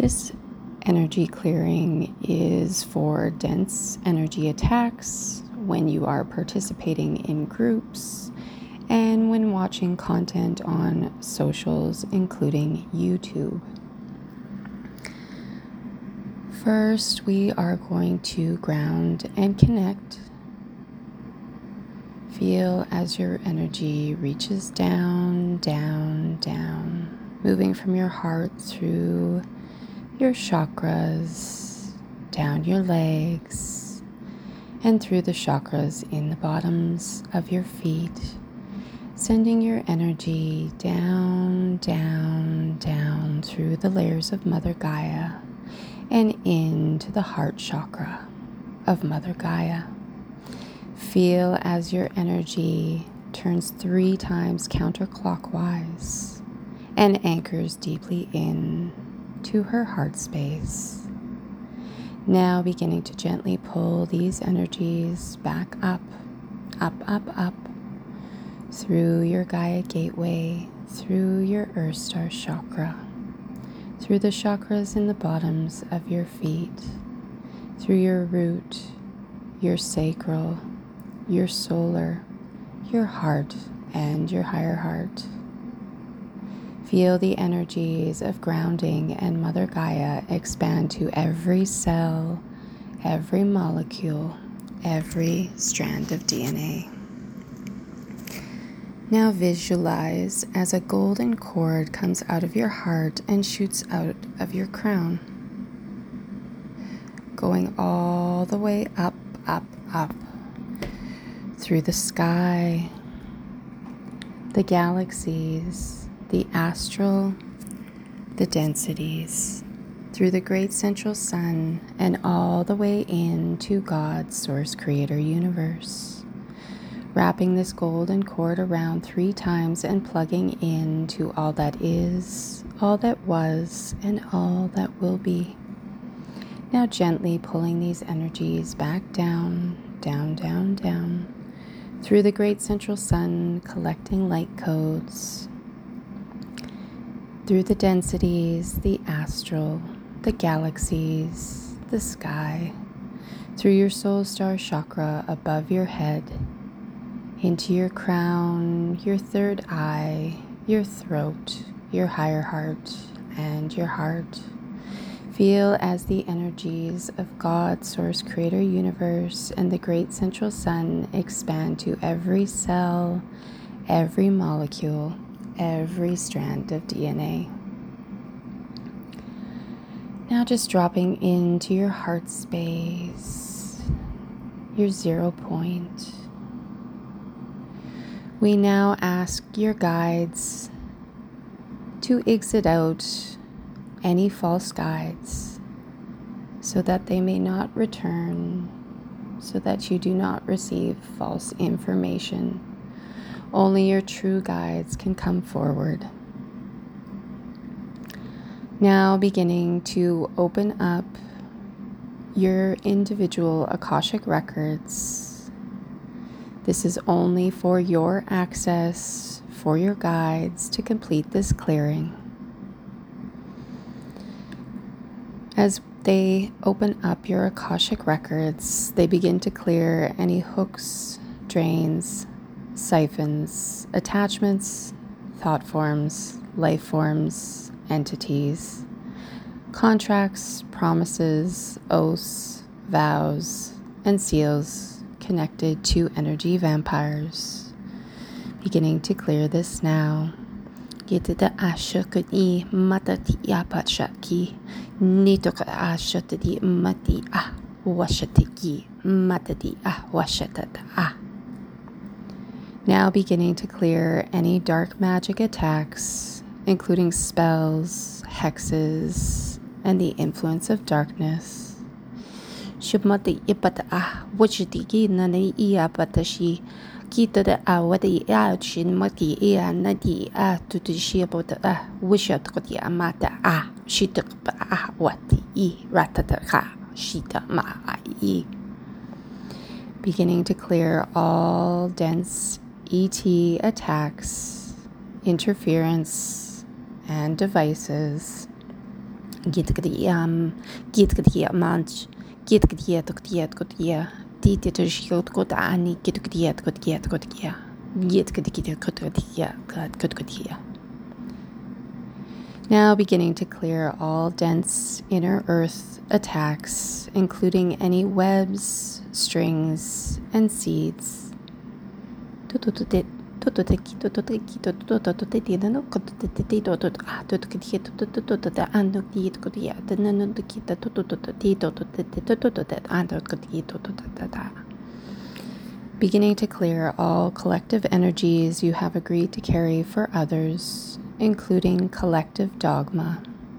This energy clearing is for dense energy attacks when you are participating in groups and when watching content on socials, including YouTube. First, we are going to ground and connect. Feel as your energy reaches down, down, down, moving from your heart through your chakras, down your legs, and through the chakras in the bottoms of your feet, sending your energy down, down, down through the layers of Mother Gaia and into the heart chakra of Mother Gaia. Feel as your energy turns 3 times counterclockwise and anchors deeply in to her heart space. Now beginning to gently pull these energies back up, up, up, up, through your Gaia gateway, through your Earth Star chakra, through the chakras in the bottoms of your feet, through your root, your sacral, your solar, your heart, and your higher heart. Feel the energies of grounding and Mother Gaia expand to every cell, every molecule, every strand of DNA. Now visualize as a golden cord comes out of your heart and shoots out of your crown, going all the way up, up, up, through the sky, the galaxies, the astral, the densities, through the great central sun, and all the way into God's source creator universe. Wrapping this golden cord around 3 times and plugging into all that is, all that was, and all that will be. Now gently pulling these energies back down, down, down, down, through the great central sun, collecting light codes, through the densities, the astral, the galaxies, the sky, through your soul star chakra above your head, into your crown, your third eye, your throat, your higher heart, and your heart. Feel as the energies of God, Source, Creator, Universe, and the great central sun expand to every cell, every molecule, every strand of DNA. Now just dropping into your heart space, your 0 point. We now ask your guides to exit out any false guides so that they may not return, so that you do not receive false information. Only your true guides can come forward. Now beginning to open up your individual Akashic records. This is only for your access, for your guides to complete this clearing. As they open up your Akashic records, they begin to clear any hooks, drains, siphons, attachments, thought forms, life forms, entities, contracts, promises, oaths, vows, and seals connected to energy vampires. Beginning to clear this now. Gitida ashakuni matati yapachaki nitoka ashatadi mati washatiki matadi washatata. Now beginning to clear any dark magic attacks, including spells, hexes, and the influence of darkness. Shubmati ipata wachitiki nani iapatashi kita awadi chin maki nadi tutushi bota wishat amata shitak wati ratata shita ma. Beginning to clear all dense ET attacks, interference, and devices Gitgdiam, Gitgdiamanch, Gitgdiatgdiatgodia, Dititushiotgodani, Gitgdiatgodiatgodia, Gitgdiatgodia. Now beginning to clear all dense inner earth attacks, including any webs, strings, and seeds. Beginning to clear all collective energies you have agreed to carry for others, including collective dogma.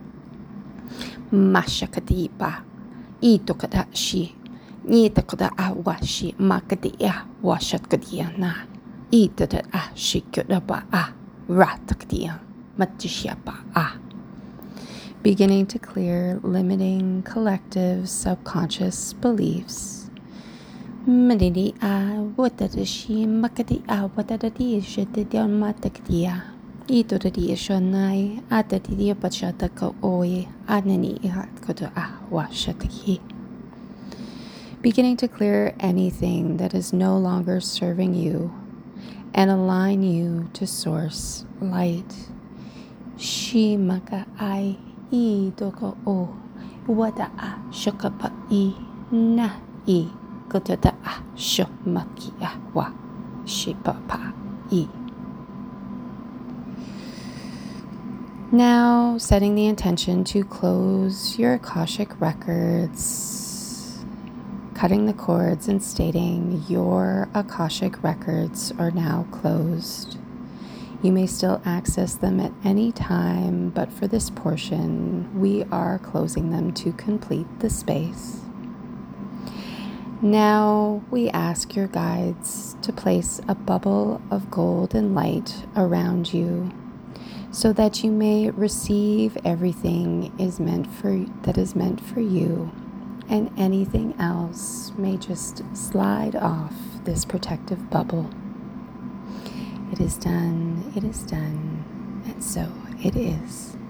Mashakadipa, itokadashi, nitakada awashi, makadia, washatkadiana, itada ashikudaba, ratakadia, matishiapa. Beginning to clear limiting collective subconscious beliefs. Madidi watadashi, makadia, watadadi, shadidia, matakadia. Ito tadi shonai atati bachata ko oi anani koto washataki. Beginning to clear anything that is no longer serving you and align you to source light. Shimaka ai idoko o wada shokapa na koto da shomaki wa shipapa Now, setting the intention to close your Akashic records, cutting the cords and stating your Akashic records are now closed. You may still access them at any time, but for this portion, we are closing them to complete the space. Now, we ask your guides to place a bubble of golden light around you, so that you may receive everything that is meant for you, and anything else may just slide off this protective bubble. It is done, and so it is.